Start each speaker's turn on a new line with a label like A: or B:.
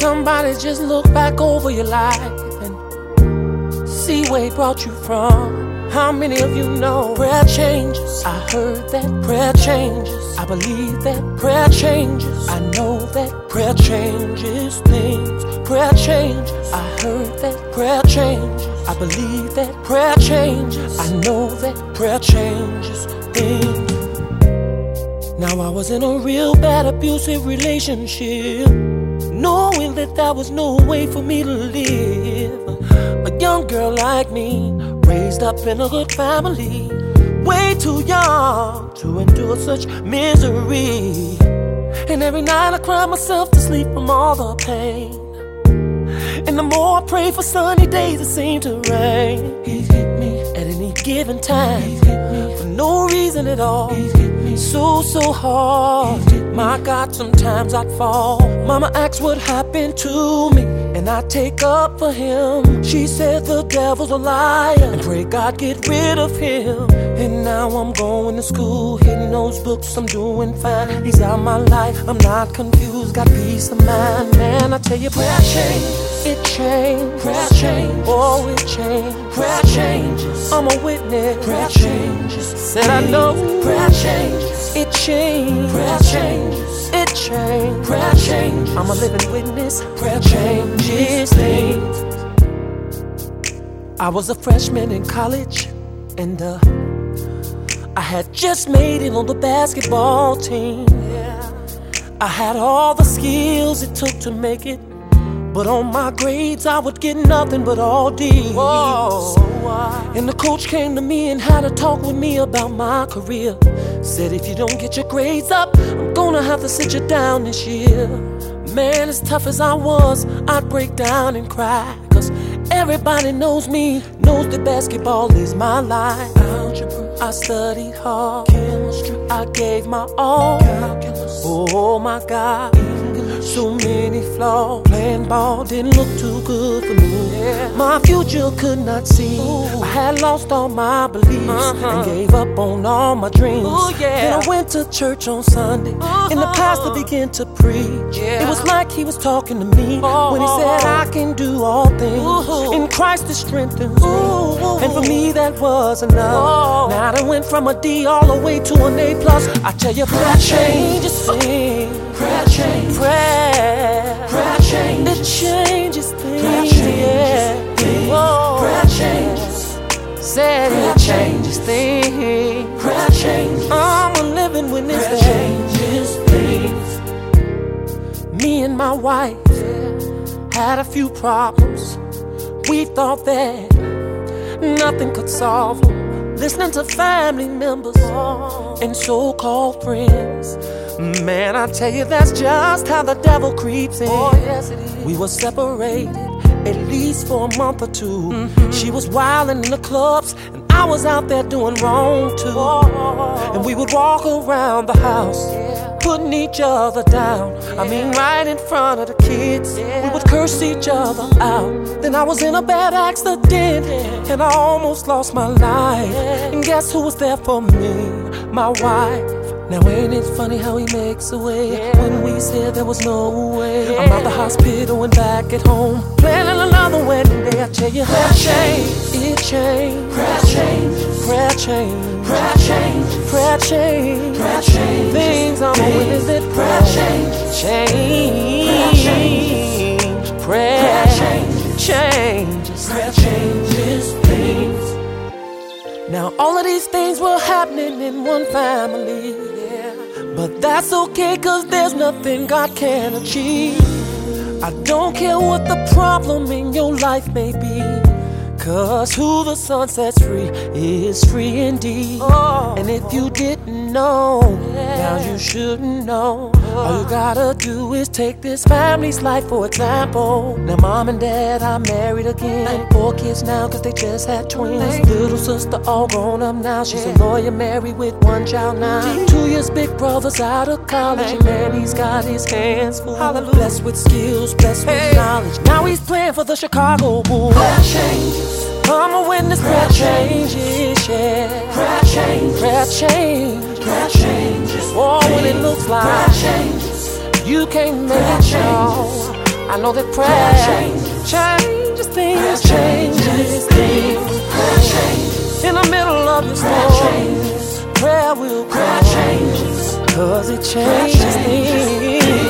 A: somebody just look back over your life and see where he brought you from? How many of you know prayer changes? I heard that prayer changes. I believe that prayer changes. I know that prayer changes things. Prayer changes. I heard that prayer changes. I believe that prayer changes. I know that prayer changes things. Now I was in a real bad abusive relationship, knowing that there was no way for me to live. A young girl like me, raised up in a good family, way too young to endure such misery. And every night I cry myself to sleep from all the pain. And the more I pray for sunny days, it seemed to rain. He hit me at any given time. He hit me for no reason at all. He hit me so hard. My God, sometimes I'd fall. Mama asks what happened to me, and I take up for him. She said the devil's a liar, and pray God get rid of him. And now I'm going to school, hitting those books, I'm doing fine. He's out my life, I'm not confused, got peace of mind. Man, I tell you, prayer changes. It changes. Prayer changes. Oh, it changes. Prayer changes. I'm a witness. Prayer changes. Said I know. Prayer changes. It changes. Prayer changes. It changes. Prayer changes. I'm a living witness. Prayer changes things. I was a freshman in college, and I had just made it on the basketball team. I had all the skills it took to make it, but on my grades I would get nothing but all D's. And the coach came to me and had a talk with me about my career. Said if you don't get your grades up, I'm gonna have to sit you down this year. Man, as tough as I was, I'd break down and cry, 'cause everybody knows me, knows that basketball is my life. Algebra, I studied hard. Chemistry, I gave my all. Calculus, oh my God, so many flaws. Playing ball didn't look too good for me. My future could not see. I had lost all my beliefs and gave up on all my dreams. Then I went to church on Sunday, and the pastor began to preach. It was like he was talking to me when he said, I can do all things in Christ that strengthens me. And for me that was enough. Now I went from a D all the way to an A+. I tell you, prayer changes things. Prayer changes. Prayer changes. It changes things. Prayer changes things. Prayer changes. Said it changes things. Prayer changes. I'm a living witness. Prayer changes things. Me and my wife had a few problems. We thought that nothing could solve them. Listening to family members and so-called friends. Man, I tell you, that's just how the devil creeps in. Oh, yes, it is. We were separated at least for a month or two. She was wilding in the clubs, and I was out there doing wrong too. And we would walk around the house, putting each other down. I mean, right in front of the kids. We would curse each other out. Then I was in a bad accident, and I almost lost my life. And guess who was there for me? My wife. Now ain't it funny how he makes a way when we said there was no way? I'm out the hospital and back at home, planning another wedding day. I tell you, prayer changes. It changes. Prayer changes. Prayer changes. Prayer changes. Prayer changes. Prayer changes. Things I'm a witness that prayer changes. Change. Prayer changes. Prayer changes things. Now all of these things were happening in one family. But that's okay, 'cause there's nothing God can't achieve. I don't care what the problem in your life may be, 'cause who the Son sets free is free indeed. And if you didn't know, now you shouldn't know. All you gotta do is take this family's life for example. Now mom and dad are married again, 4 kids now 'cause they just had twins. Little sister all grown up now, she's a lawyer married with 1 child now. 2 years big brother's out of college, and man, he's got his hands full. Blessed with skills, blessed with knowledge. Now he's playing for the Chicago Bulls. Prayer changes. I'm a witness, prayer changes, yeah. Prayer changes. Prayer changes. Prayer changes. Oh, when it looks like prayer changes, you can't make it, y'all. I I know that prayer changes things, changes things. In the middle of your storm, prayer will come, 'cause it changes things.